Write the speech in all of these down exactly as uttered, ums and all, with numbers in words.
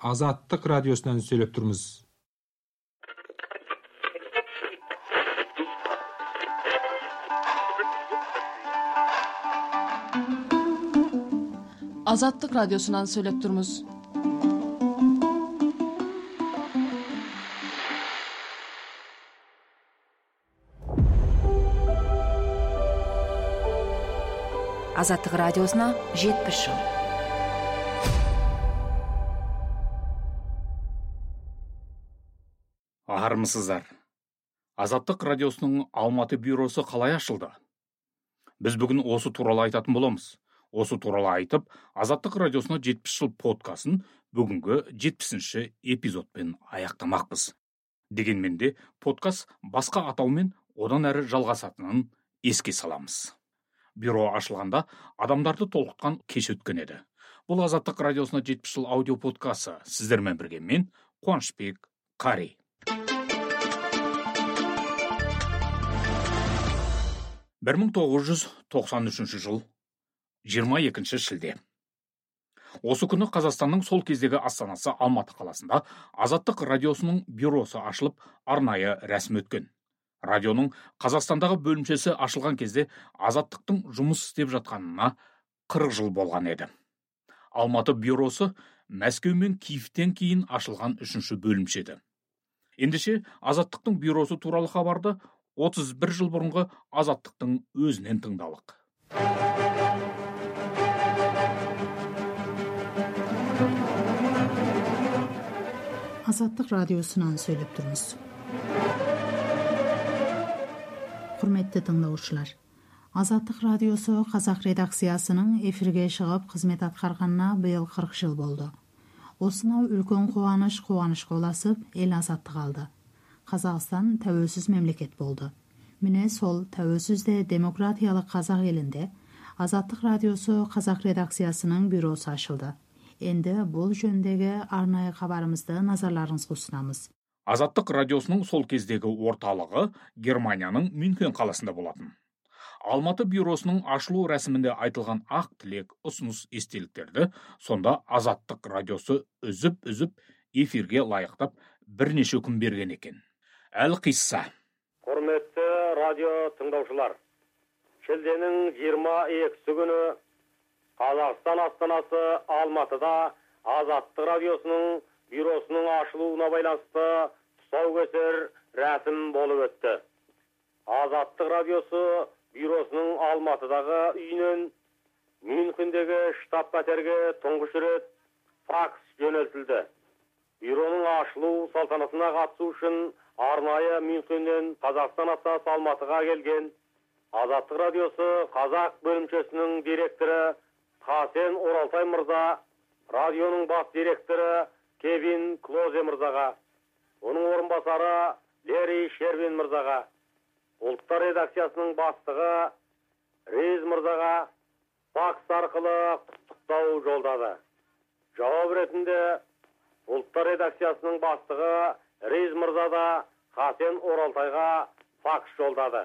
Азаттык радиосунан сүйлөп турмуз. Азаттык радиосунан сүйлөп турмуз. Азаттык радиосуна жетимиш жыл. Армысыздар. Азаттык радиосунун Алматы бюросу калай ачылды? Биз бүгүн осы тууралуу айтатын болобуз. Осы тууралуу айтып, Азаттык радиосуна жетимиш жыл подкастын бүгүнгү жетимишинчи эпизодпен аяктамакпыз. Дегенмен де подкаст башка атау менен одан әрі жалгасатынын эске саламыз. Бюро ачылганда адамдарды толкуткан кеш өткөн эди. Бул Азаттык радиосуна жетимиш жыл аудио подкасты. Сиздер менен бирге мен Кубанычбек Кари. бир миң тогуз жүз токсон үчүнчү жыл жыйырма экинчи шилде. Осы күнү Казакстандын сол кездеги астанасы Алматы каласында Азаттык радиосунун бюросу ачылып, арнайы рәсим өткөн. Радионун Казакстандагы бөлүмчөсү ачылган кезде Азаттыктын жумуш иштеп жатканына кырк жыл болгон эди. Алматы бюросу Мәскеу мен Киевтен кийин ачылган үчүнчү бөлүмчө эди. Эндеше Азаттыктын бюросу тууралуу кабарды отуз бир жыл мурунку Азаттыктын өзүнөн тыңдалык. Азаттык радиосунан сүйлөп турмуз. Құрметті тыңдаушылар, Азаттык радиосу Казак редакциясынын эфирге чыгып кызмет аткарганына быйыл кырк жыл болду. Осуна үлкөн кубаныч кубанычка уласып, эл азаттык алды. Казакстан тәуелсүз мемлекет болду. Міне сол тәуелсүз демократиялык Казак элинде Азаттык радиосу Казак редакциясынын бюросу ачылды. Энди бул жөнүндөгү арнайы кабарыбызды назарларыңызга сунамыз. Азаттык радиосунун сол кездеги орталыгы Германиянын Мюнхен каласында болатын. Алматы бюросунун ачылуу рәсиминде айтылган ак тилек, усунуш, эстеликтерди сонда Азаттык радиосу өзүп-өзүп эфирге лайыктап бир нече күн берген экен. Ал кисса. Құрметті радио тыңдаушылар, шілденің жыйырма экиси күнү Қазақстан астанасы Алматыда Азаттык радиосунун бюросунун ачылууна байланышты тұсаукесер рәсім болып өтті. Азаттык радиосу бюросунун Алматыдагы үйүнөн Мюнхендеги штаб-пәтерге туңгуч рет факс жөнөлтүлдү. Бюронун ачылуу салтанатына катышуу үчүн арнайы Мюнхенден Казакстан астанасы Алматыга келген Азаттык радиосу Казак бөлүмчөсүнүн директору Хасен Оралтай мырза, радионун бас директору Кевин Клозе мырзага, onun орынбасары Лери Шервин мырзага, Улуттар редакциясынын баштыгы Рейз мырзага факс аркылы куттуктоо жолдады. Жауап ретинде Улуттар редакциясынын баштыгы Рейз мырза да Хасен Оралтайга факс жолдады.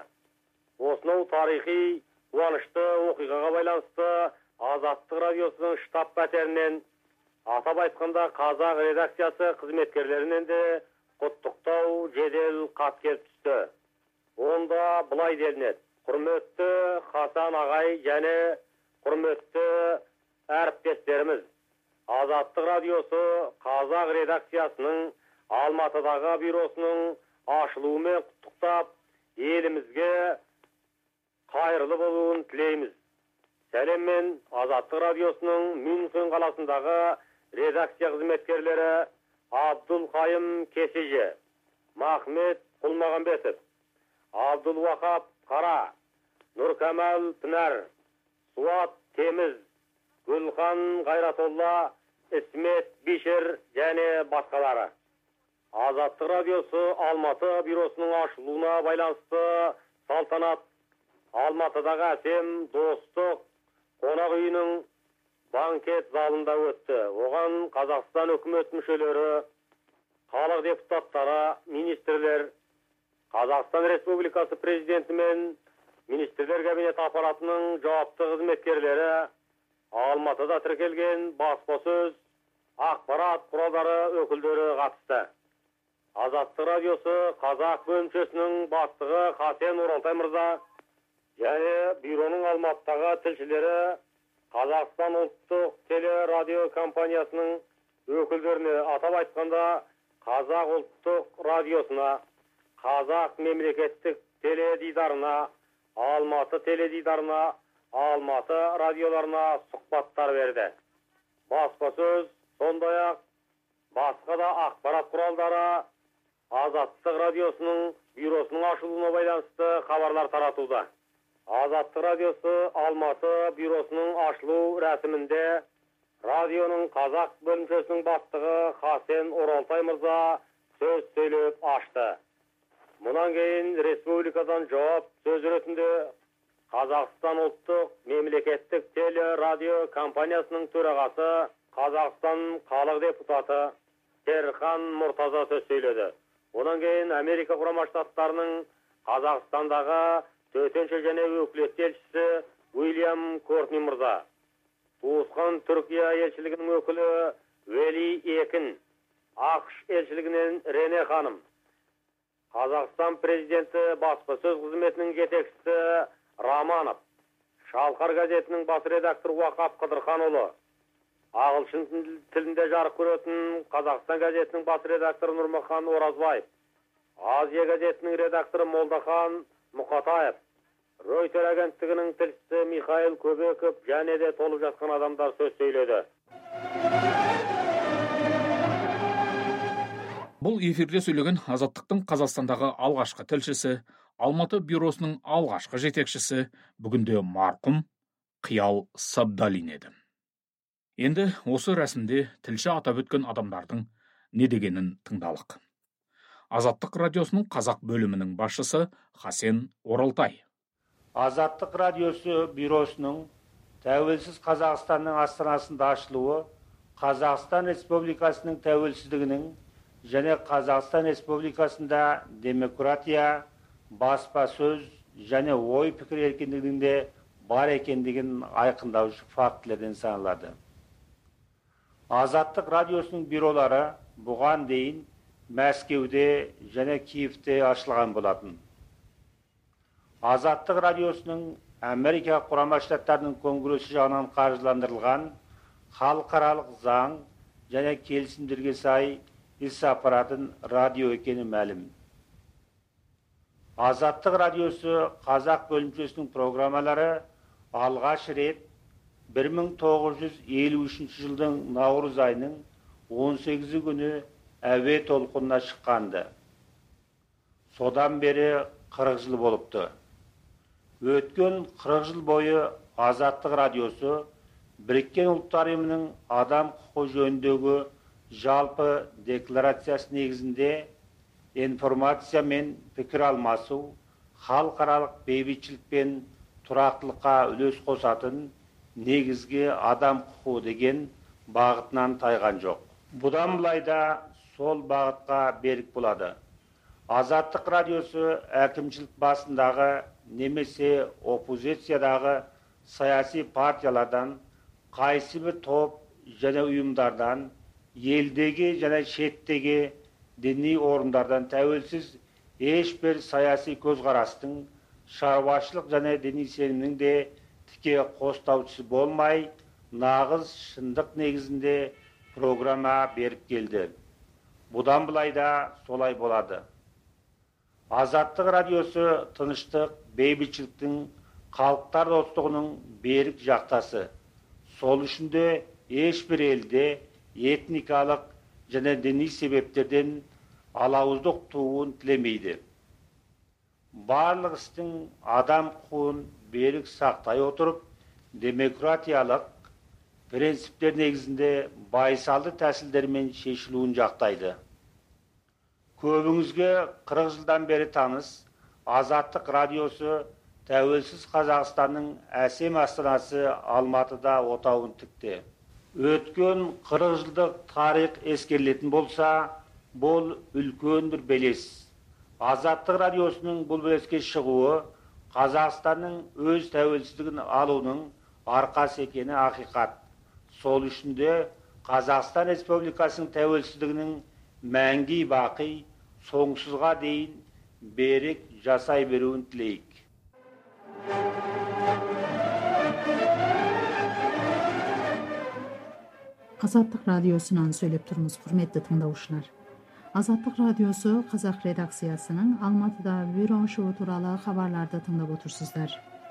Осынау тарихи кубанычты окуйгага байланышты Азаттык радиосунун штаб-пәтеринен, атап айтканда Казак редакциясы кызметкерлеринен де куттуктоо жедел кат келип түштү. Онда былай делинет: Құрметті Хасан агай және құрметті әріптестерimiz, Азаттык радиосу Казак редакциясынын Алматыдагы бюросунун ачылуу менен куттуктап, элимизге кайрылуу болуун тилейбиз. Сәлем мен Азаттык радиосунун Мюнхен каласындагы редакция кызметкерлери Абдул Кайым Кесижи, Махмет Кулмагамбетов, Абдул Вахап Кара, Нуркамал Пынар, Суат Темиз, Гүлхан Гайратолла, Исмет Бишер және башкалары. Азаттык радиосу Алматы бюросунун ачылууна байланышты салтанат Алматыдагы Асем Достук конок үйүнүн банкет залында өттү. Оган Казакстан өкмөт мүчөлөрү, калык депутаттары, министрлер, Казакстан Республикасы президенти мен министрлер кабинет аппаратынын жауапты кызметкерлери, Алматыда тиркелген баспасөз, ақпарат құралдары өкілдері қатысты. Азаттық радиосы қазақ бөлімшесінің бастығы Хасен Оралтай мырза және бюроның Алматыдағы тілшілері Қазақстан ұлттық телерадио компаниясының өкілдеріне, атап айтқанда Қазақ ұлттық радиосына, Қазақ мемлекеттік теледидарына, Алматы теледидарына, Алматы радиоларына сұхбаттар берді. Баспасөз, сондай-ақ басқа да ақпарат құралдары Азаттық радиосының бюросының ашылуына байланысты хабарлар таратуда. Азаттық радиосы Алматы бюросының ашылу рәсімінде радионың қазақ бөлімшесінің бастығы Хасен Оралтай мырза сөз сөйлеп ашты. Мұнан кейін республикадан жауап сөз ретінде Қазақстан ұлттық мемлекеттік телерадио компаниясының төрағасы, Қазақстан халық депутаты Серхан Мұртаза сөз сөйледі. Онан кейін Америка Құрама Штаттарының Қазақстандағы төтенше және өкілетті елшісі Уильям Кортни мырза, туысқан Түркия елшілігінің өкілі Вели Екін, ақш елшілігінен Рене ханым, Қазақстан президенті баспасөз қызметінің жетекшісі Раманов, Шалқар газетінің бас редакторы Уақап Қыдырханұлы, ағылшын тілінде жарық көретін Қазақстан газетінің бас редакторы Нұрмахан Оразбаев, Азия газетінің редакторы Молдахан Мұқатаев, Рейтер агенттігінің тілшісі Михаил Көбеков және де толып жатқан адамдар сөз сөйледі. Бұл эфирде сөйлеген Азаттықтың Қазақстандағы алғашқы тілшісі, Алматы бюросының алғашқы жетекшісі, бүгінде марқұм Қиял Сабдалин еді. Енді осы рәсімде тілші атап өткен адамдардың не дегенін тыңдалық. Азаттық радиосының қазақ бөлімінің басшысы Хасен Оралтай. Азаттық радиосы бюросының тәуелсіз Қазақстанның астанасында ашылуы Қазақстан Республикасының тәуелсіздігінің және Қазақстан Республикасында демократия, баспасөз және ой пікір еркіндігінде бар екендігін айқындаушы фактілерден саналады. Азаттық радиосының бюролары бұған дейін Мәскеуде және Киевте ашылған болатын. Азаттық радиосының Америка Құрама Штаттарының конгресі жағынан қаржыландырылған халықаралық заң және келісімдерге сай іс апаратын радио екені мәлім. Азаттық радиосы қазақ бөлімшесінің программалары алғаш рет бір мың тоғыз жүз елу үшінші жылдың наурыз айының он сегізі күні әуе толқынына шыққанды. Содан бері қырық жыл болыпты. Өткен қырық жыл бойы Азаттық радиосы Біріккен Ұлттар ұйымының адам құқы жөніндегі жалпы декларациясы негізінде информация мен пікір алмасу, халықаралық бейбітшілік пен тұрақтылыққа үлес қосатын негізгі адам құқы деген бағытынан тайған жоқ. Бұдан былай да сол бағытқа берік болады. Азаттық радиосы әкімшілік басындағы немесе оппозициядағы саяси партиялардан, қайсы бір топ және ұйымдардан, елдегі және шеттегі діни орындардан тәуелсіз ешбір саяси көзқарастың, шаруашылық және діни сенімнің де тіке қостаушысы болмай, нағыз шындық негізінде программа беріп келді. Бұдан былай да солай болады. Азаттық радиосы тыныштық, бейбітшіліктің, халықтар достығының берік жақтасы. Сол үшін де ешбір елде этникалық және діни себептерден алауыздық тууын тілемейді. Барлық істің адам құқығын берік сақтай отырып, демократиялық принциптер негізінде байсалды тәсілдермен шешілуін жақтайды. Көбіңізге қырық жылдан бері таныс Азаттық радиосы тәуелсіз Қазақстанның әсем астанасы Алматыда отауын тікті. Өткен қырық жылдық тарих ескерілетін болса, бұл үлкен бір белес. Азаттық радиосының бұл белеске шығуы Қазақстанның өз тәуелсіздігін алуының арқасы екені ақиқат. Сол үшін де Қазақстан Республикасының тәуелсіздігінің мәңгі бақи, соңсызға дейін берік жасай беруін тілейік. Азаттық радиосынан сөйлеп тұрмыз, құрметті тыңдаушылар. Азаттық радиосы қазақ редакциясының Алматыда бюро ашуы туралы хабарларды тыңдап отырсыздар.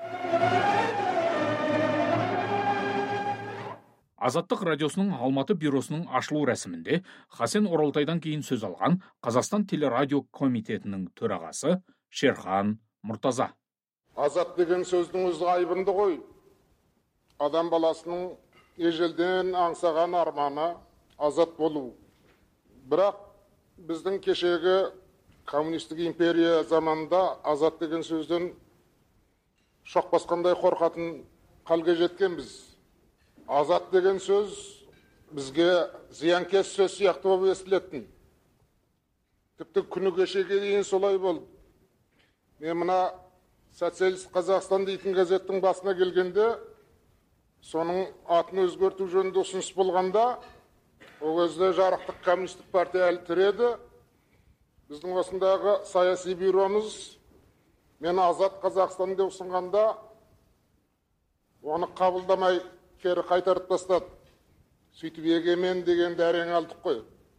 Азаттық радиосының Алматы бюросының ашылу рәсімінде Хасен Оралтайдан кейін сөз алған Қазақстан телерадио комитетінің төрағасы Шерхан Мұртаза. Азат деген сөздің өзі айбынды ғой. Адам баласының ежелден аңсаған арманы азат болу. Бірақ біздің кешегі коммунистік империя заманында азат деген сөзден шоқ басқандай қорқатын халге жеткенбіз. Азат деген сөз бізге зиянкес сөз сияқты болып естілетін. Тіпті күні кешеге дейін солай болды. Мен мына Социалист Қазақстан дейтін газеттің басына келгенде, соның атын өзгерту жөнінде ұсыныс болғанда, ол кезде жарықтық коммунистік партия әлі тіреді. Біздің осындағы саяси бюромыз мен Азат Қазақстан деп ұсынғанда, оны қабылдамай кері қайтарып тастады. Сөйтіп егемен деген дәрең алдық қой.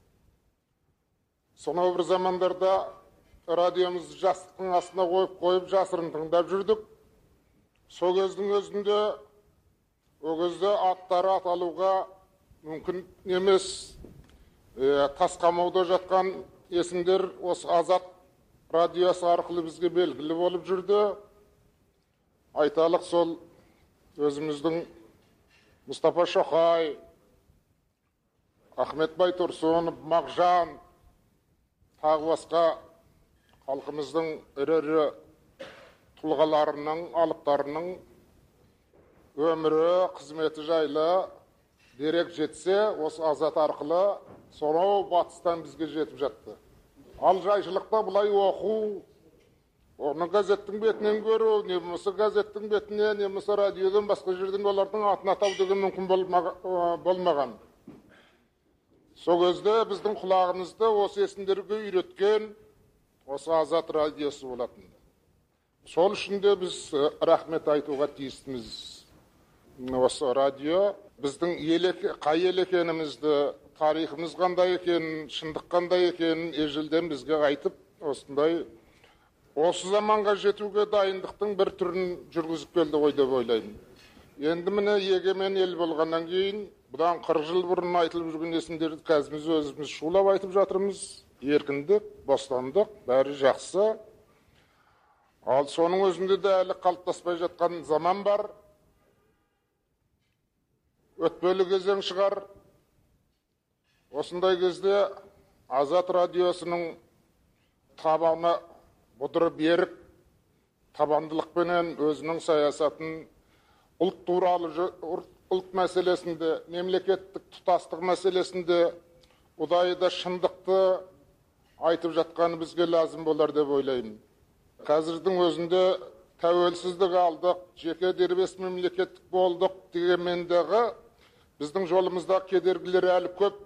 Сонау бір замандарда радиомызды жастықтың астына қойып қойып жасырын тыңдап жүрдік. Сол кездің өзінде, ол кезде аттары аталуға мүмкін емес. Е, тас қамауда жатқан есімдер осы Азат радиосы арқылы бізге белгілі болып жүрді. Айталық сол өзіміздің Мұстафа Шоқай, Ахмет Байтұрсынов, Мағжан, тағы басқа халқымыздың ірі-ірі тұлғаларының, алыптарының өмірі, қызметі жайлы дерек жетсе, осы Азат арқылы сонау батыстан бізге жетіп жатты. Ал жайшылықта бұлай оқу, оны газеттің бетінен көру, не болмаса газеттің бетіне, не болмаса радиодан басқа жерден олардың атын атау деген мүмкін болмаған. Сол кезде біздің құлағымызды осы есімдерге үйреткен осы Азат радиосы болатын. Сол үшін де біз рахмет айтуға тиістіміз. Осы радио біздің қай ел екенімізді, тарихымыз қандай екенін, шындық қандай екенін ежелден бізге айтып, осындай осы заманға жетуге дайындықтың бір түрін жүргізіп келді ғой деп ойлаймын. Енді міне егемен ел болғаннан кейін, бұдан қырық жыл бұрын айтылып жүрген есімдерді қазір өзіміз шулап айтып жатырмыз. Еркіндік, бостандық, бәрі жақсы. Ал соның өзінде де әлі қалыптаспай жатқан заман бар. Өтпелі кезең шығар. Осындай кезде Азат радиосының табаны бұдыры беріп, табандылықпенен өзінің саясатын ұлт туралы, ұлт мәселесінде, мемлекеттік тұтастық мәселесінде ұдайда шындықты айтып жатқаны бізге лазым болар деп ойлаймын. Қазірдің өзінде тәуелсіздік алдық, жеке дербес мемлекеттік болдық дегенмендегі біздің жолымызда кедергілер әлі көп.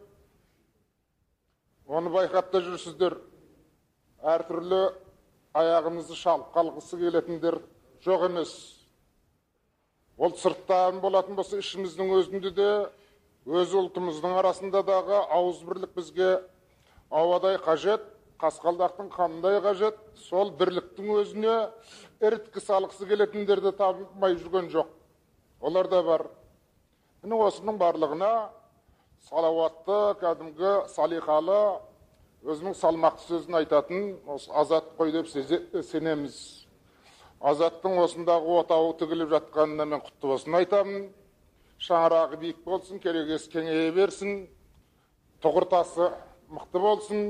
Оны байқап та жүрсіздер. Әртүрлі аяғымызды шалып қалғысы келетіндер жоқ емес. Ол сырттан болатын болса, ішіміздің өзінде де, өз ұлтымыздың арасында дағы ауызбірлік бізге ауадай қажет, қасқалдақтың қандай қажет, сол бірліктің өзіне іріткі салғысы келетіндерді табылмай жүрген жоқ. Олар да бар. Міне осының барлығына салауатты, кәдімгі салиқалы, өзінің салмақты сөзін айтатын Азат қой деп сенеміз. Азаттың осындағы отауы тігіліп жатқанына мен құтты болсын айтамын. Шаңырағы биік болсын, керегесі кеңейе берсін, тұғыртасы мықты болсын.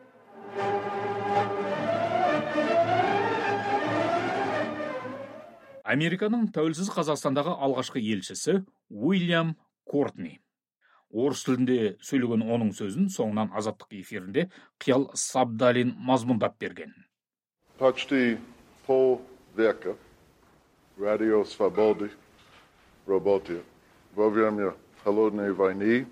Американың тәуелсіз Қазақстандағы алғашқы елшісі Уильям Кортни. Орыс тілінде сөйлеген оның сөзін соңынан Азаттық эфирінде Қиял Сабдалин мазмұндап берген. Почти полвека Радио Свободы работает. Во время холодной войны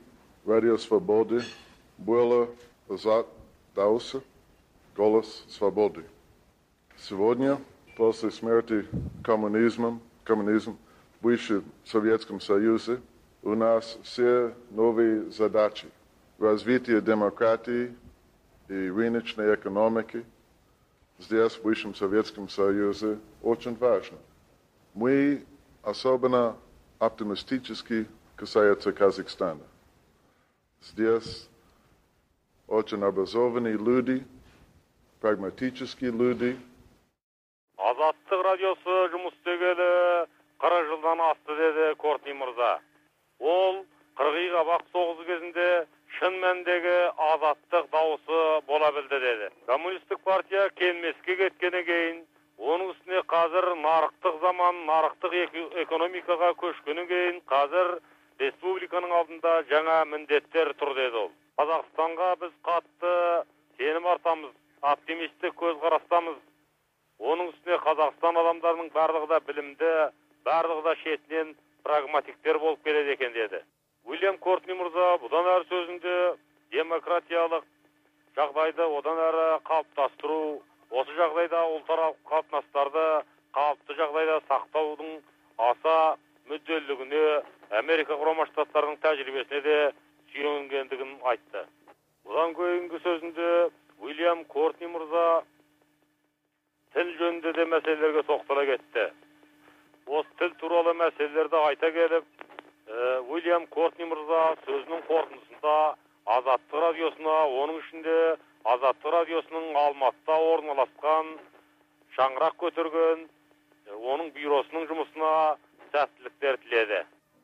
Радио Свободы было Азат Дауса, голос свободы. Сегодня, после смерти коммунизма, коммунизм в бывшем Советском Союзе, у нас все новые задачи. Развитие демократии и рыночной экономики здесь, в бывшем Советском Союзе, очень важно. Мы особенно оптимистически касаются Казахстана. Здесь очень образованные люди, прагматические люди. Азаттық радиосы жұмыс істегелі қырық жылдан асты деді Кортни мырза. Ол қырғи қабақ соғысы кезінде шын мәніндегі азаттық дауысы бола білді деді. Коммунистік партия келмеске кеткеннен кейін, оның үстіне қазір нарықтық заман, нарықтық экономикаға көшкеннен кейін, қазір республиканың алдында жаңа міндеттер тұр деді ол. Қазақстанға біз қатты сенім артамыз, оптимистік көзқарастамыз. Оның үстіне Қазақстан адамдарының барлығы да білімді, барлығы да шетінен прагматиктер болып келеді екен деді. Уильям Кортни мырза бұдан әрі сөзінде демократиялық жағдайды одан әрі қалыптастыру, осы жағдайда ұлтаралық қатынастарды қалыпты жағдайда сақтаудың аса мүдделілігіне Америка Құрама Штаттарының тәжірибесіне де сүйенгендігін айтты. Бұдан кейінгі сөзінде Уильям Кортни мырза тіл жөнінде де мәселелерге тоқтала кетті. Осы тіл туралы мәселелерді айта келіп, Уильям Кортни мырза сөзінің қорытындысында Азаттық радиосына, оның ішінде Азаттық радиосының Алматыда орналасқан шаңырақ көтерген оның бюросының жұмысына сәттіліктер тіледі.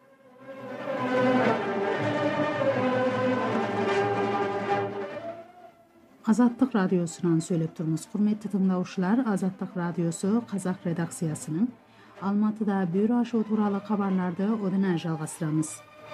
Азаттық радиосынан сөйлеп тұрмыз. Құрметті тыңдаушылар, Азаттық радиосы қазақ редакциясының Алматыда бюро ашу туралы хабарларды одан әрі жалғастырамыз.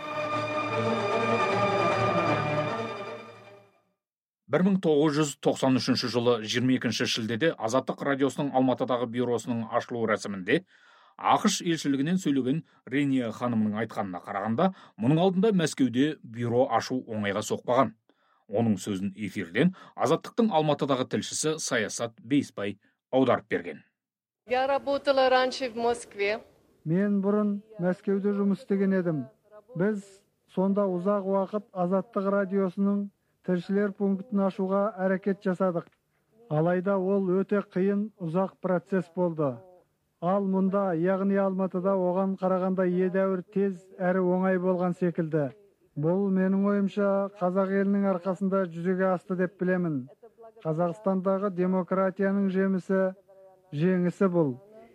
бір мың тоғыз жүз тоқсан үшінші жылы жиырма екінші шілдеде Азаттық радиосының Алматыдағы бюросының ашылу рәсімінде ақш елшілігінен сөйлеген Рения ханымның айтқанына қарағанда, мұның алдында Мәскеуде бюро ашу оңайға соқпаған. Оның сөзін эфирден Азаттықтың Алматыдағы тілшісі Саясат Бейсбай аударып берген. Я работала раньше в Москве. Мен бұрын Мәскеуде жұмыс істеген едім. Біз сонда ұзақ уақыт Азаттық радиосының тілшілер пунктін ашуға әрекет жасадық. Алайда ол өте қиын, ұзақ процесс болды. Ал мұнда, яғни Алматыда оған қарағанда едәуір тез әрі оңай болған секілді. Бұл менің ойымша қазақ елінің арқасында жүзеге асты деп білемін. Қазақстандағы демократияның жемісі, жеңісі бұл.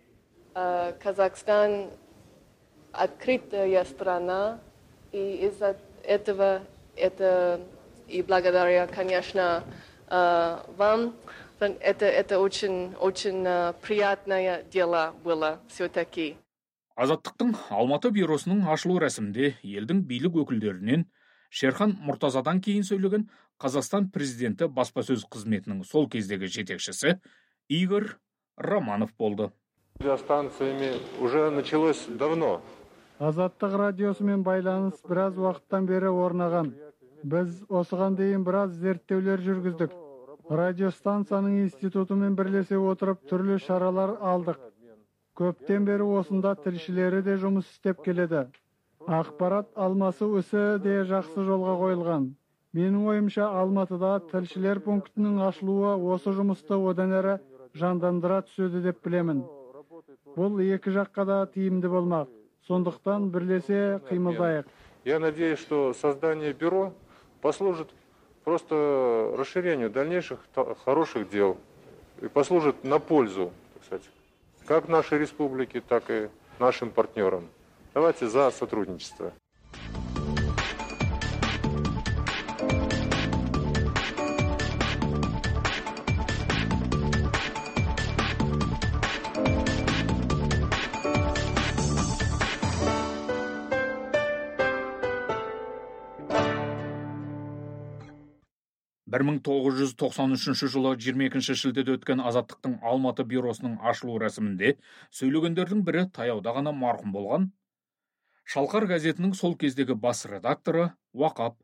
Казахстан открытая страна, и из-за этого это и благодаря, конечно, вам, это это очень очень приятное дело было все-таки. Азаттықтың Алматы бюросының ашылу рәсімінде елдің билік өкілдерінен Шерхан Мұртазадан кейін сөйлеген Қазақстан президенті баспасөз қызметінің сол кездегі жетекшісі Игорь Романов болды. Радиостанциями уже началось давно. Азаттық радиосымен байланыс біраз уақыттан бері орнаған. Біз осыған дейін біраз зерттеулер жүргіздік. Радиостанцияның институтымен бірлесе отырып түрлі шаралар алдық. Көптен бері осында тілшілері де жұмыс істеп келеді. Ақпарат алмасу ісі де жақсы жолға қойылған. Менің ойымша Алматыда тілшілер пунктінің ашылуы осы жұмысты одан әрі жандандыра түседі деп білемін. Бұл екі жаққа да тиімді болмақ. Сондықтан бірлесе қимылдайық. Я надеюсь, что создание бюро послужит просто расширению дальнейших хороших дел и послужит на пользу, так сказать, как нашей республике, так и нашим партнерам. Давайте за сотрудничество. бір мың тоғыз жүз тоқсан үшінші жылы жиырма екінші шілдеде өткен Азаттықтың Алматы бюросының ашылу рәсімінде сөйлегендердің бірі таяуда ғана марқұм болған Шалқар газетінің сол кездегі бас редакторы Уақап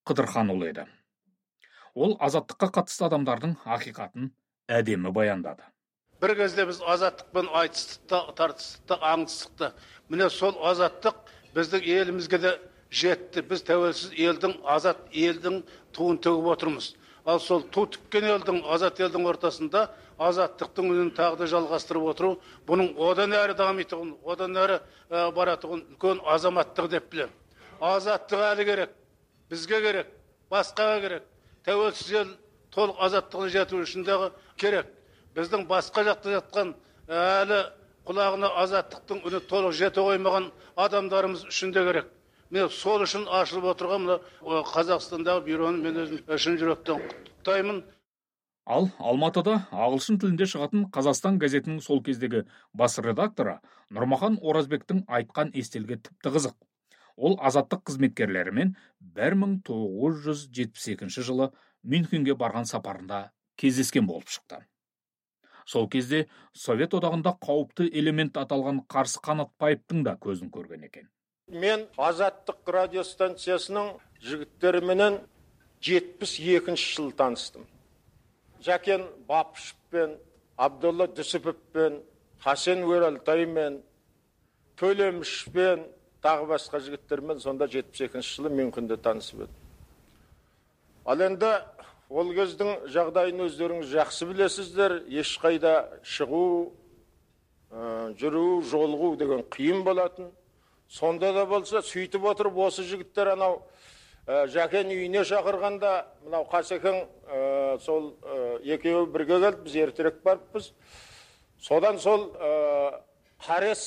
Қыдырханұлы еді. Ол азаттыққа қатысты адамдардың ақиқатын әдемі баяндады. Бір кезде біз азаттықпен айтыстықты, тартыстықты, аңдыстықты. Міне сол азаттық біздің елімізге де жетті. Біз тәуелсіз елдің, азат елдің туын төгіп отырмыз. Ал сол ту тіккен елдің, азат елдің ортасында азаттықтың үнін тағы да жалғастырып отыру, бұның одан әрі дамитығын, одан әрі баратығын үлкен азаматтық деп білемін. Азаттық әлі керек, бізге керек, басқаға керек. Тәуелсіз ел толық азаттығын жету үшін дағы керек. Біздің басқа жақта жатқан әлі құлағына азаттықтың үні толық жете қоймаған адамдарымыз үшін де керек. Мен сол үшін ашылып отырған Қазақстандағы бюроны мен өзім шын жүректен құттықтаймын. Ал Алматыда ағылшын тілінде шығатын Қазақстан газетінің сол кездегі бас редакторы Нұрмахан Оразбектің айтқан естелігі тіпті қызық. Ол азаттық қызметкерлерімен бір мың тоғыз жүз жетпіс екінші жылы Мюнхенге барған сапарында кездескен болып шықты. Сол кезде Совет одағында қауіпті элемент аталған Қарсы Қанатбаевтың да көзін көрген екен. Мен Азаттық радиостанциясының жігіттеріменен жетпіс екінші жылы таныстым. Жәкен Бапышевпен, Абдолла Дүсіповпен, Хасен Өралтаймен, Төлемішпен, тағы басқа жігіттермен сонда жетпіс екінші жылы Мюнхенде танысып едім. Ал енді ол кездің жағдайын өздеріңіз жақсы білесіздер, ешқайда шығу, жүру, жолғу деген қиын болатын. Сонда да болса, сөйтіп отырып, осы жігіттер анау Жәкен үйіне шақырғанда, мынау Қасекең сол екеуі бірге келді, біз ертерек барыппыз. Содан сол Қарес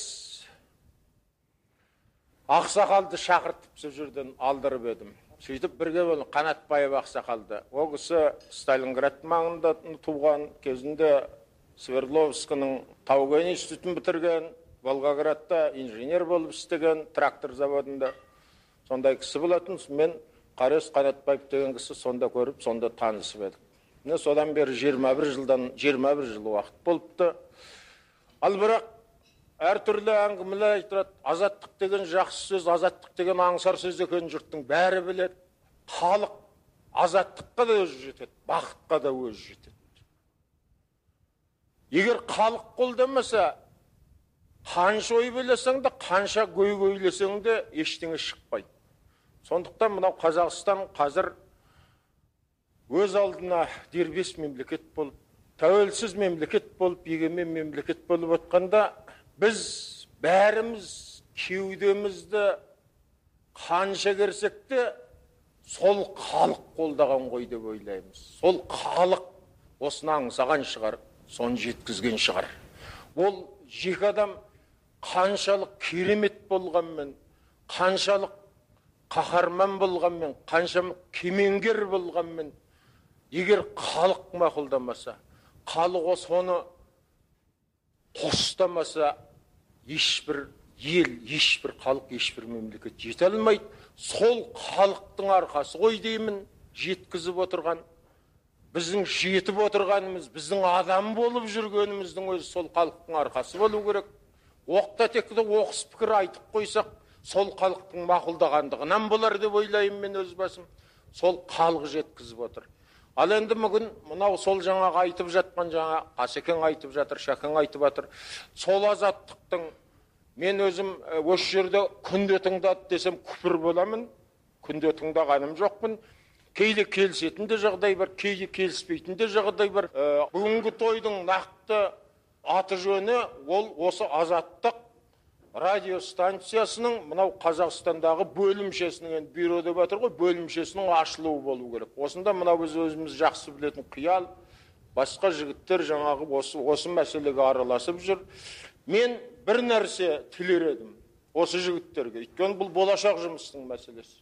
Ақсақалды шақыртып сол жерден алдырып едім. Сөйтіп бірге болын Қанатбаев Ақсақалды. О кісі Сталинград маңында туған, кезінде Свердловскінің Тау-Кен институтын бітірген, Волгоградта инженер болып істеген, трактор заводында. Сондай кісі болатын, мен Қарес Қанатбаев деген кісі сонда көріп, сонда танысып едік. Міне содан бері жиырма бір жылдан жиырма бір жыл уақыт болыпты. Ал бірақ әртүрлі әңгімелер айтылады. Азаттық деген жақсы сөз, азаттық деген аңсар сөз екенін жұрттың бәрі біледі. Халық азаттыққа да өзі жетеді, бақытқа да өзі жетеді. Егер халық қолдамаса, қанша ой білесең де, қанша гөй-гөйлесең де ештеңе шықпайды. Сондықтан мынау Қазақстан қазір өз алдына дербес мемлекет болып, тәуелсіз мемлекет болып, егемен мемлекет болып отқанда, біз бәріміз кеудемізді қанша керсек те, сол халық қолдаған ғой деп ойлаймыз. Сол халық осыны аңсаған шығар, соны жеткізген шығар. Ол жеке адам қаншалық керемет болғанмен, қаншалық қаһарман болғанмен, қаншалық кемеңгер болғанмен, егер халық мақұлдамаса, халық соны қостамаса, ешбір ел, ешбір халық, ешбір мемлекет жете алмайды. Сол халықтың арқасы ғой деймін, жеткізіп отырған. Біздің жетіп отырғанымыз, біздің адам болып жүргеніміздің өзі сол халықтың арқасы болу керек. Оқта текті оқыс пікір айтып қойсақ, сол халықтың мақұлдағандығынан болар деп ойлаймын мен өз басым. Сол халық жеткізіп отыр. Ал енді мүгін мынау сол жаңағы айтып жатқан, жаңа Қасекең айтып жатыр, Шәкең айтып жатыр. Сол азаттықтың мен өзім осы жерде күнде тыңдады десем күпір боламын. Күнде тыңдағаным жоқпын. Кейде келісетін де жағдай бар, кейде келіспейтін де жағдай бар. Бүгінгі тойдың нақты аты жөні ол осы Азаттық радиостанциясының мынау Қазақстандағы бөлімшесінің, бюро деп жатыр ғой, бөлімшесінің ашылуы болу керек. Осында мынау біз өзіміз жақсы білетін Қиял, басқа жігіттер жаңағы осы осы мәселеге араласып жүр. Мен бір нәрсе тілер едім осы жігіттерге. Өйткені бұл болашақ жұмыстың мәселесі.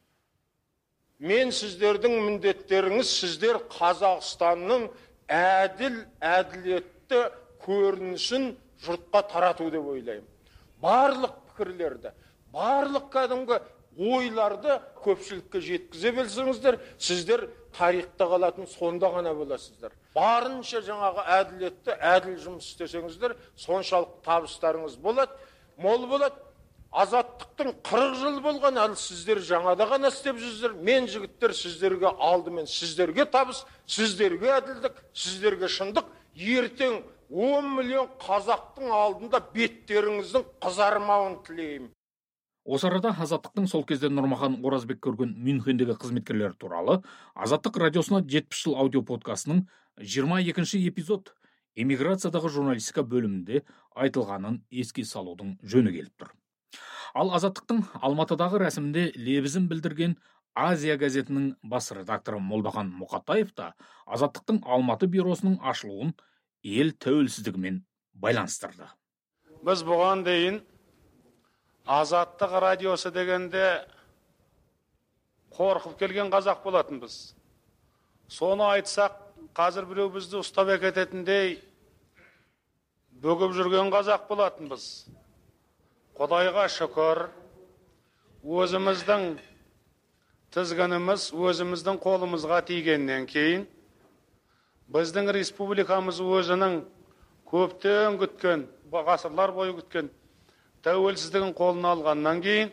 Мен сіздердің міндеттеріңіз, сіздер Қазақстанның әділ, әділетті көрінісін жұртқа тарату деп ойлаймын. Барлық пікірлерді, барлық кәдімгі ойларды көпшілікке жеткізе білсеңіздер, сіздер тарихта қалатын сонда ғана боласыздар. Барынша жаңағы әділетті, әділ жұмыс істесеңіздер, соншалық табыстарыңыз болады, мол болады. азаттықтың қырық жыл болған, әлі сіздер жаңада ғана істеп жүрсіздер. Мен жігіттер сіздерге алдымен сіздерге табыс, сіздерге әділдік, сіздерге шындық. Ертең он миллион қазақтың алдында беттеріңіздің қызармауын тілеймін. Осы арада Азаттықтың сол кезде Нұрмахан Оразбек көрген Мюнхендегі қызметкерлері туралы Азаттық радиосына жетпіс жыл аудиоподкастының жиырма екінші эпизод эмиграциядағы журналистика бөлімінде айтылғанын еске салудың жөні келіп тұр. Ал Азаттықтың Алматыдағы рәсімінде лебізін білдірген Азия газетінің бас редакторы Молдахан Мұқатаев та Азаттықтың Алматы бюросының ашылуын ел тәуелсіздігімен байланыстырды. Біз бұған дейін Азаттық радиосы дегенде қорқып келген қазақ болатынбыз. Соны айтсақ, қазір біреу бізді ұстап әкететіндей бөгіп жүрген қазақ болатынбыз. Құдайға шүкір, өзіміздің тізгініміз өзіміздің қолымызға тигеннен кейін біздің республикамыз өзінің көптен күткен, ғасырлар бойы күткен тәуелсіздігін қолына алғаннан кейін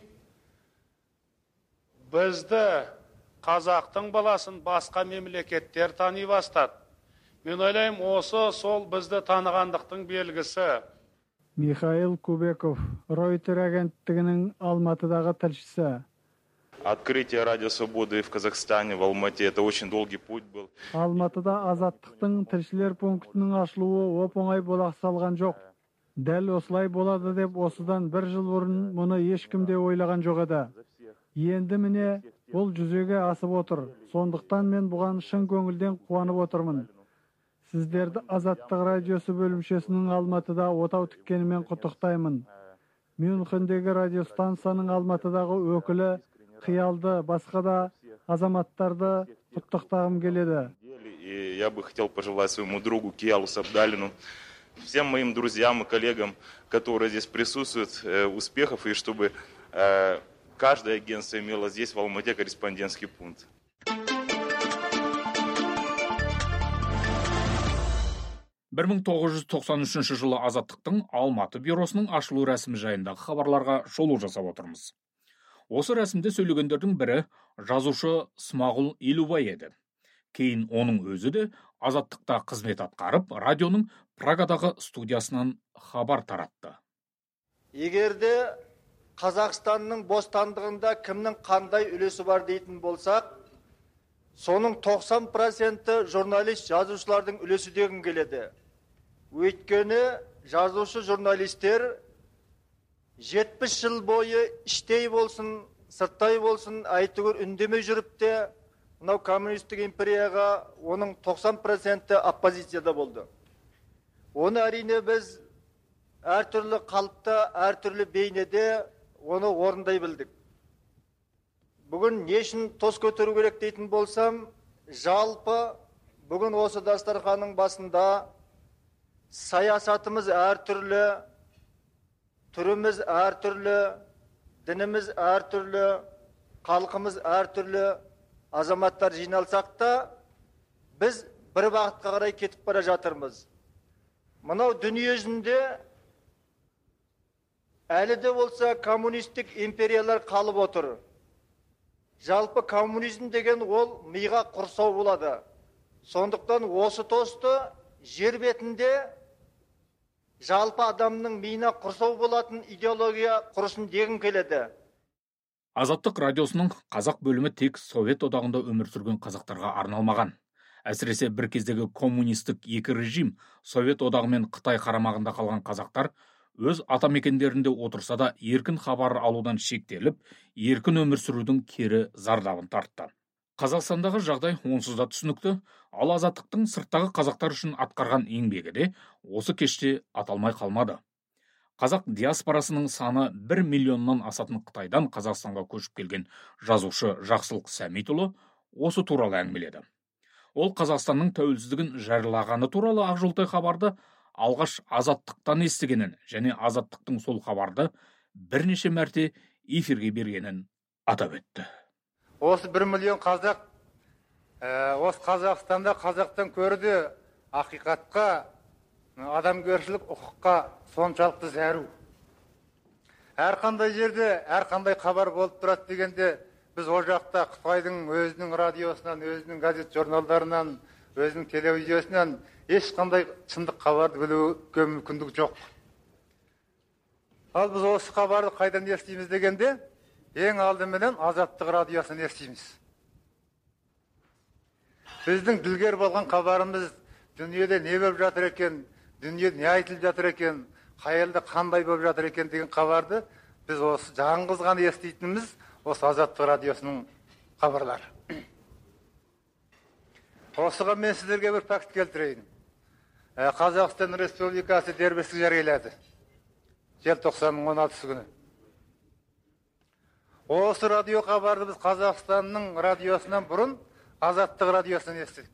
бізді қазақтың баласын басқа мемлекеттер тани бастады. Мен ойлаймын, осы сол бізді танығандықтың белгісі. Михаил Кубеков, Ройтер агенттігінің Алматыдағы тілшісі. Открытие Радио Свободы в Казахстане, в Алмате, это очень долгий путь был. Алматыда Азаттықтың тілшілер пунктінің ашылуы оп-оңай бола салған жоқ. Дәл осылай болады деп осыдан бір жыл бұрын мұны ешкім де ойлаған жоқ еді. Енді міне бұл жүзеге асып отыр. Сондықтан мен бұған шын көңілден қуанып отырмын. Сіздерді Азаттық радиосы бөлімшесінің Алматыда отау тіккенімен құттықтаймын. Мюнхендегі радиостанцияның Алматыдағы өкілі Қиялды, басқа да азаматтарды құттықтағым келеді. И я бы хотел пожелать своему другу Киялу Сабдалину, всем моим друзьям и коллегам, которые здесь присутствуют, успехов, и чтобы каждое агентство имело здесь, в Алмате, корреспондентский пункт. бір мың тоғыз жүз тоқсан үшінші жылы Азаттықтың Алматы бюросының ашылу рәсімі жайындағы хабарларға шолу жасап отырмыз. Осы рәсімде сөйлегендердің бірі жазушы Смағұл Елубай еді. Кейін оның өзі де Азаттықта қызмет атқарып, радионың Прагадағы студиясынан хабар таратты. Егерде Қазақстанның бостандығында кімнің қандай үлесі бар дейтін болсақ, соның тоқсан проценті журналист жазушылардың үлесі дегім келеді. Өйткені жазушы журналистер жетпіс жыл бойы іштей болсын, сырттай болсын, айтығыр үндемей жүріп те, мынау коммунистік империяға оның тоқсан проценті оппозицияда болды. Оны әрине біз әртүрлі қалыпта, әртүрлі бейнеде оны орындай білдік. Бүгін не үшін тос көтеру керек дейтін болсам, жалпы бүгін осы дастарханның басында саясатымыз әртүрлі, түріміз әртүрлі, дініміз әртүрлі, халқымыз әртүрлі азаматтар жиналсақ та, біз бір бағытқа қарай кетіп бара жатырмыз. Мынау дүние жүзінде әлі де болса коммунистік империялар қалып отыр. Жалпы коммунизм деген ол миға құрсау болады. Сондықтан осы тосты жер бетінде жалпы адамның миына құрсау болатын идеология құрысын дегім келеді. Азаттық радиосының қазақ бөлімі тек Совет одағында өмір сүрген қазақтарға арналмаған. Әсіресе бір кездегі коммунистік екі режим, Совет одағы мен Қытай қарамағында қалған қазақтар өз атамекендерінде отырса да еркін хабар алудан шектеліп, еркін өмір сүрудің кері зардабын тартты. Қазақстандағы жағдай онсыз да түсінікті, ал Азаттықтың сырттағы қазақтар үшін атқарған еңбегі де осы кеште аталмай қалмады. Қазақ диаспорасының саны бір миллионнан асатын Қытайдан Қазақстанға көшіп келген жазушы Жақсылық Сәмитұлы осы туралы әңгімеледі. Ол Қазақстанның тәуелсіздігін жариялағаны туралы Ақжолтай хабарды алғаш Азаттықтан естігенін және Азаттықтың сол хабарды бірнеше мәрте эфирге бергенін атап өтті. Осы бір миллион қазақ, осы Қазақстанда қазақтан көрді ақиқатқа, адамгершілік, ұқыққа соншалықты зәру. әрқандай жерде әрқандай хабар болып тұрады дегенде, біз ол жақта Қытайдың өзінің радиосынан, өзінің газет журналдарынан, өзінің телевизиясынан ешқандай шындық хабарды білуге мүмкіндік жоқ. Ал біз осы хабарды қайдан естиміз дегенде, ең алдыменен Азаттық радиосын естиміз. Біздің ділгер болған хабарымыз дүниеде не болып жатыр екен, дүниеде не айтылып жатыр екен, қайелде қандай болып жатыр екен деген хабарды біз осы жаңғыз ғана еститініміз осы Азаттық радиосының хабарлары. Осыған мен сіздерге бір факт келтірейін. Қазақстан Республикасы дербестік жариялады. желтоқсанның он алтысы күні. Осы радио хабарды біз Қазақстанның радиосынан бұрын Азаттық радиосын естідік.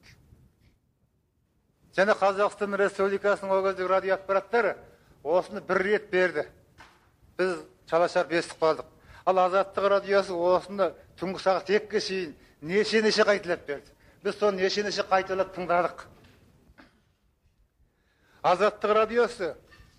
Және Қазақстан Республикасының ол кездегі радио аппараттары осыны бір рет берді. Біз шала-шарпы естіп қалдық. Ал Азаттық радиосы осыны түнгі сағат екіге шейін неше-неше қайталап берді. Біз соны неше-неше қайталап тыңдадық. Азаттық радиосы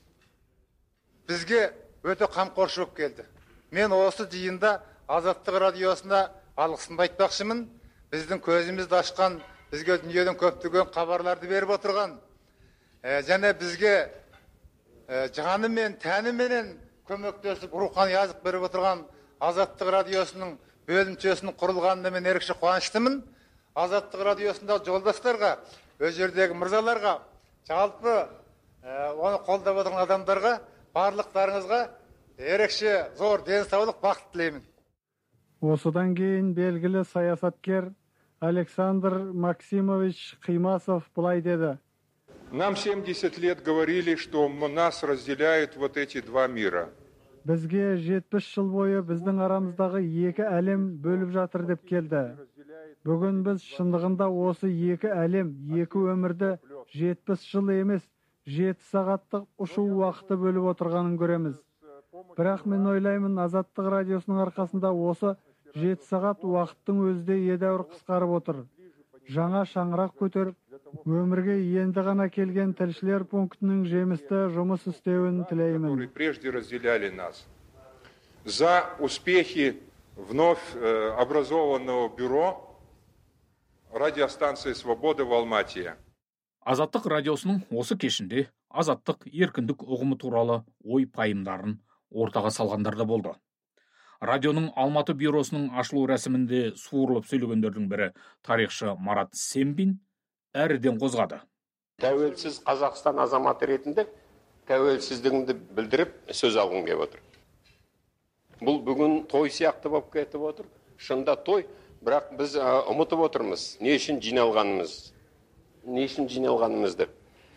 бізге өте қамқоршы болып келді. Мен осы жиында Азаттық радиосына алғысымды айтпақшымын. Біздің көзімізді ашқан, бізге дүниеден көптеген хабарларды беріп отырған, және бізге жаны мен тәні менен көмектесіп рухани азық беріп отырған Азаттық радиосының бөлімшесінің құрылғанына мен ерекше қуаныштымын. Азаттық радиосында жолдастарға, өз жердегі мырзаларға, жалпы оны қолдап отырған адамдарға, барлықтарыңызға ерекше зор денсаулық, бақыт тілеймін. Осыдан кейін белгілі саясаткер Александр Максимович Қимасов былай деді. Нам семьдесят лет говорили, что нас разделяют вот эти два мира. Бізге жетпіс жыл бойы біздің арамыздағы екі әлем бөліп жатыр деп келді. Бүгін біз шындығында осы екі әлем, екі өмірді жетпіс жыл емес, жеті сағаттық ұшу уақыты бөліп отырғанын көреміз. Бірақ мен ойлаймын, Азаттық радиосының арқасында осы жеті сағат уақыттың өзде едәуір қысқарып отыр. Жаңа шаңырақ көтеріп, өмірге енді ғана келген тілшілер пунктінің жемісті жұмыс істеуін тілеймін. Прежде разделяли нас. За успехи вновь образованного бюро радиостанции «Свобода» в Алматии. Азаттық радиосының осы кешінде азаттық еркіндік ұғымы туралы ой пайымдарын ортаға салғандар да болды. Радионың Алматы бюросының ашылу рәсімінде суырылып сөйлегендердің бірі тарихшы Марат Сембин әріден қозғады. Тәуелсіз Қазақстан азаматы ретінде тәуелсіздігімді білдіріп сөз алғым келіп отыр. Бұл бүгін той сияқты болып кетіп отыр. Шында той, бірақ біз ұмытып отырмыз. Не үшін жиналғанымыз? Не үшін жиналғанымызды?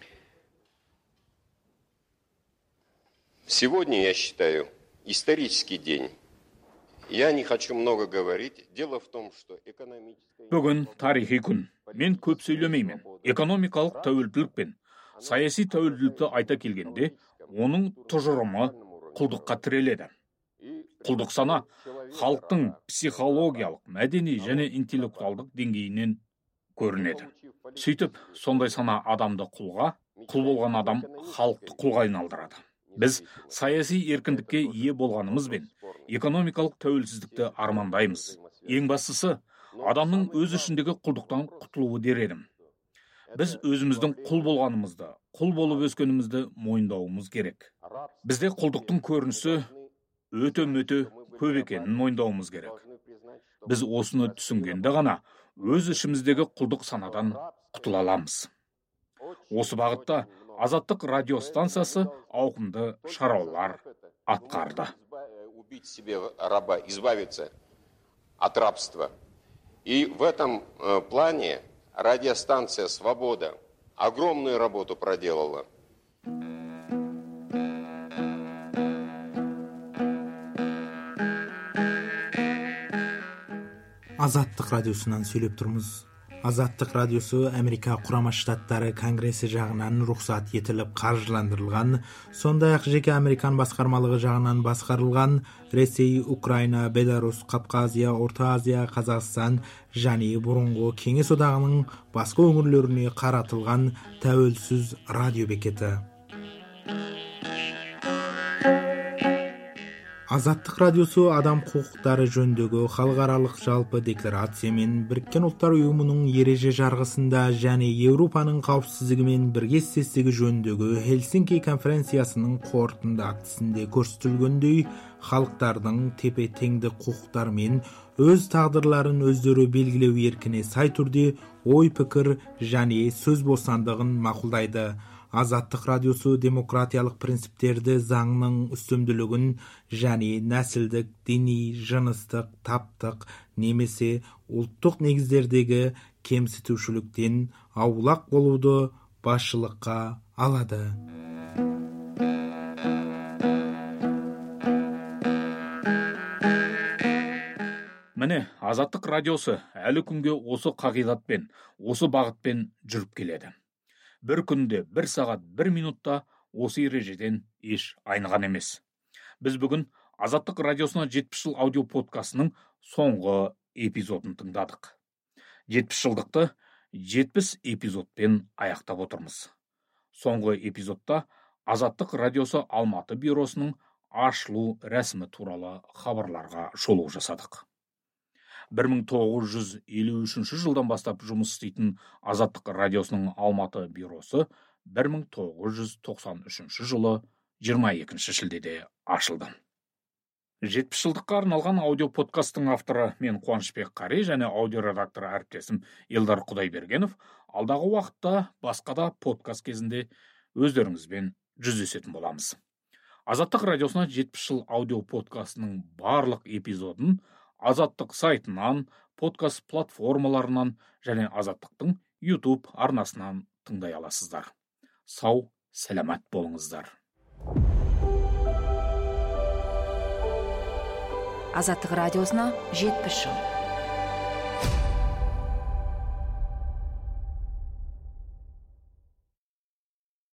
Сегодня, я считаю, исторический день. Я не хочу много говорить. Дело в том, что экономическая... Бүгін тарихи күн. Мен көп сөйлемеймін. Экономикалық тәуелділік пен саяси тәуелділікті айта келгенде, оның тұжырымы құлдыққа тіреледі. Құлдық сана халықтың психологиялық, мәдени және интеллектуалдық деңгейінен көрінеді. Сөйтіп, сондай сана адамды құлға, құл болған адам халықты құлға айналдырады. Біз саяси еркіндікке ие болғанымызбен экономикалық тәуелсіздікті армандаймыз. Ең бастысы, адамның өз ішіндегі құлдықтан құтылуы дер едім. Біз өзіміздің құл болғанымызды, құл болып өскенімізді мойындауымыз керек. Бізде құлдықтың көрінісі өте-мөте көп екенін мойындауымыз керек. Біз осыны түсінгенде ғана өз ішіміздегі құлдық санадан құтыла аламыз. Осы бағытта Азаттық радиостанциясы ауқымды шаралар атқарды. Убить себе раба, избавиться от рабства. И в этом плане радиостанция «Свобода» огромную работу проделала. Азаттық радиосынан сөйлеп тұрмыз. Азаттық радиосы Америка Құрама Штаттары Конгресі жағынан рұқсат етіліп қаржыландырылған, сондай-ақ жеке Американ басқармалығы жағынан басқарылған Ресей, Украина, Беларусь, Қапқазия, Орта Азия, Қазақстан және бұрынғы Кеңес одағының басқа өңірлеріне қаратылған тәуелсіз радио бекеті. Азаттык радиосу адам кукуктары жөнүндөгү халыкаралык жалпы декларация менен Бириккен Улуттар Уюмунун эреже жаргысында жана Европанын каупсуздугу менен биргесиздиги жөнүндөгү Хелсинки конференциясынын корутунду актисинде көрсөтүлгөндөй, халыктардын тепе теңдик кукуктары менен өз тагдырларын өздөрү белгилөө эркине сай түрдө ой пикир жана сөз бостандыгын макулдайды. Азаттык радиосу демократиялык принциптерди, заңнын үстөмдүүлүгүн жана населдик, диний, жыныстык, таптык немесе улуттук негиздердеги кемситүүчүлүктөн аулак болууду башчылыкка алады. Міне, Азаттык радиосу әлі күнге осы кагыйдатпен, осы багытпен жүрүп келеді. Бір күнде, бір сағат, бір минутта осы ережеден еш айныған емес. Біз бүгін Азаттык радиосына жетпіс жыл аудио подкастының соңғы эпизодын тыңдадық. жетпіс жылдықты жетпіс эпизодпен аяқтап отырмыз. Соңғы эпизодта Азаттык радиосы Алматы бюросының ашылу рәсімі туралы хабарларға шолу жасадық. бір мың тоғыз жүз елу үшінші жылдан бастап жұмыс істейтін Азаттык радиосының Алматы бюросы бір мың тоғыз жүз тоқсан үшінші жылы жиырма екінші шілдеде ашылды. жетпіс жылдыққа арналған аудио подкасттың авторы мен Қуанышбек Қари және аудио редакторы әріптесім Елдар Құдайбергенов алдағы уақытта басқада подкаст кезінде өздеріңізбен жүздесетін боламыз. Азаттык радиосына жетпіс жыл аудио подкастының барлық эпизодын Азаттык сайтынан, подкаст платформаларынан және Азаттыктың YouTube арнасынан тыңдай аласыздар. Сау, саламат болыңыздар. Азаттык радиосуна жетпіс жыл.